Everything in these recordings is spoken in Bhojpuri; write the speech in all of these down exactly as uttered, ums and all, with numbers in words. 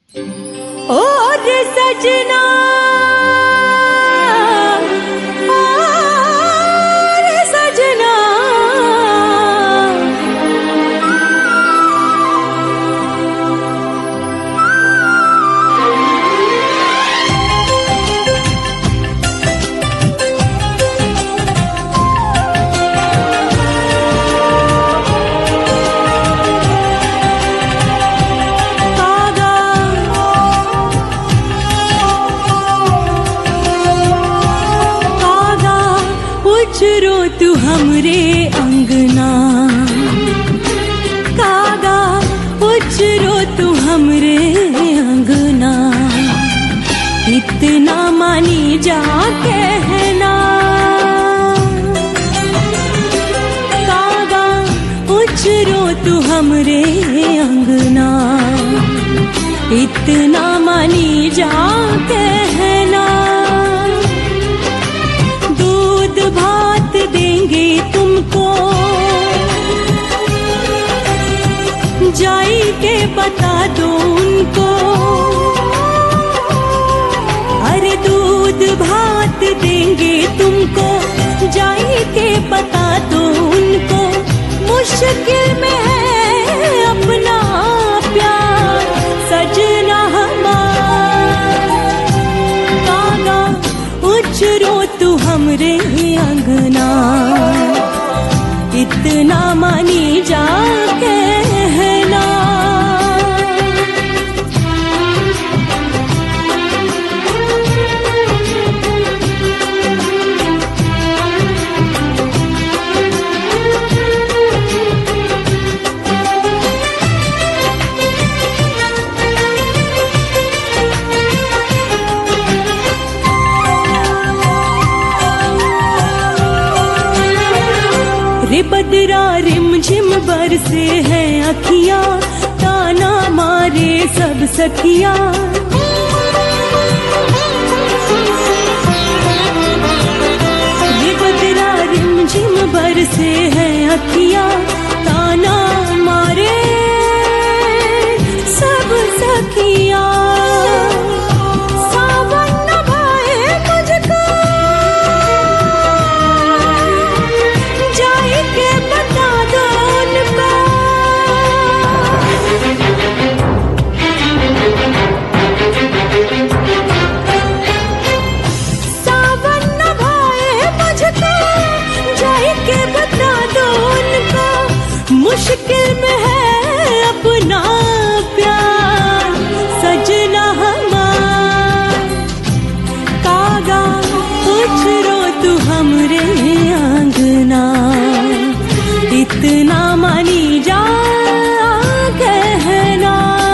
और सजना और सजना उचरो तू हमरे अंगना, कागा उचरो तू हमरे अंगना, इतना मानी जा कहना। कागा उचरो तू हमरे अंगना, इतना मानी जा कहना। भात देंगे तुमको, जाई के बता दो उनको। अरे दूध भात देंगे तुमको, जाई के बता दो उनको। मुश्किल में है अपना प्यार सजना हमारा, कागा उचरो तू हमरे अंगना, इतना मानी जा कहना। रे बदरा रिम झिम बरसे हैं अखियां, ताना मारे सब सखियां। रे बदरा रिम झिम बरसे हैं अखियां, ताना मारे सब सखियां। मुश्किल में है अपना प्यार सजना हमारा, कागा उचरो तू हमरे आंगना, इतना मानी जा कहना।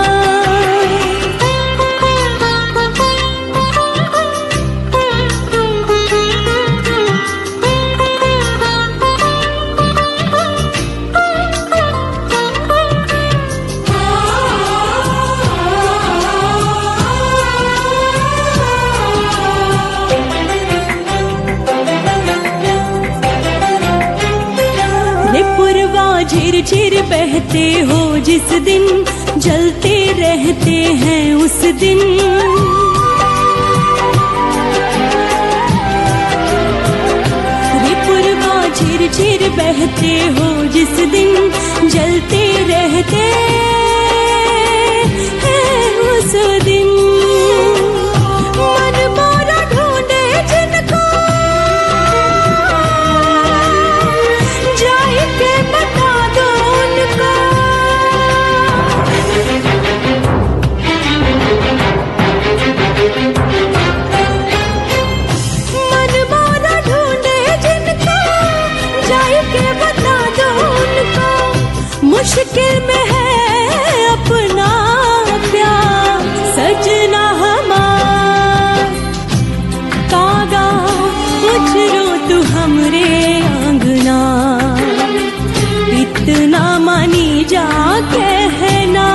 झिर झिर बहते हो जिस दिन, जलते रहते हैं उस दिन। रे पुरवा झिर झिर बहते हो जिस दिन, जलते रहते हैं उस दिन। मन मोरा ढूंढे जिनको, जाए के बता दो उनको। मन मोरा ढूंढे जिनको, जाए के बता दो उनको। मुश्किल में है अपना प्यार सजना हमारा, कागा उचरो तू हमरे आंगना, इतना मानी जा कहना।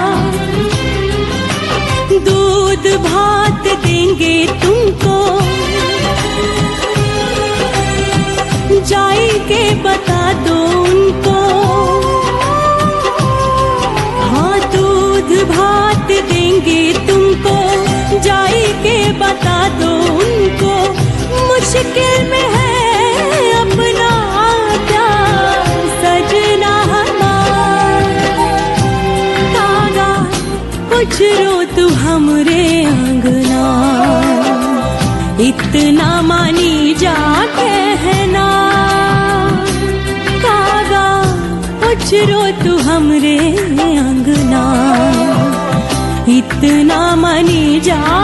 दूध भात देंगे तुमको, जाई के बता दो उनको। हाँ दूध भात देंगे उछरो तू हमरे अंगना, इतना मानी जा कहना। कागा उछरो तू हमरे अंगना, इतना मानी जा